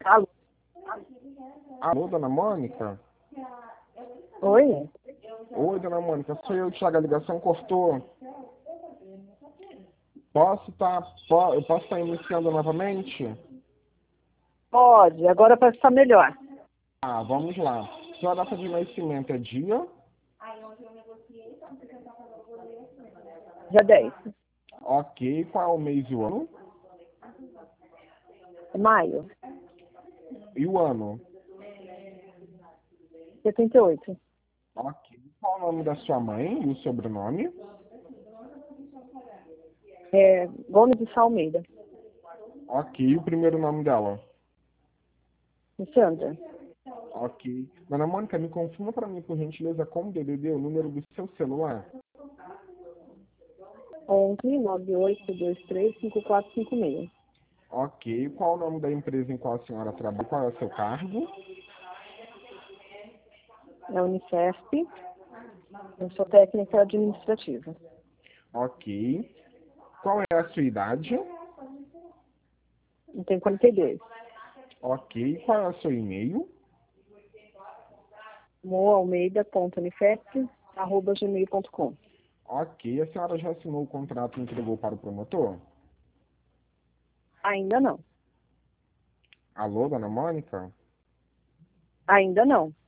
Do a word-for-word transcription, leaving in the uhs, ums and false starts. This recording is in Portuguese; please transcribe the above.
Alô? Alô, dona Mônica? Oi? Oi, dona Mônica, sou eu, Thiago, a ligação cortou. Posso estar, po, eu posso estar iniciando novamente? Pode, agora parece estar melhor. Ah, vamos lá. Sua data de nascimento é dia? Dia dez. Ok. Qual é o mês e o ano? Maio. E o ano? setenta e oito. Ok. Qual é o nome da sua mãe e o sobrenome? É, Gomes de Salmeida. Ok. E o primeiro nome dela? Sandra. Ok. Dona Mônica, me confirma para mim, por gentileza, como D D D, o número do seu celular? onze nove oito dois três cinco quatro cinco seis. Ok. Qual é o nome da empresa em qual a senhora trabalha? Qual é o seu cargo? É Unicef. Eu sou técnica administrativa. Ok. Qual é a sua idade? Eu tenho quarenta e dois. Ok. Qual é o seu e-mail? moalmeida ponto unicef arroba gmail ponto com. Ok. A senhora já assinou o contrato e entregou para o promotor? Ainda não. Alô, dona Mônica? Ainda não.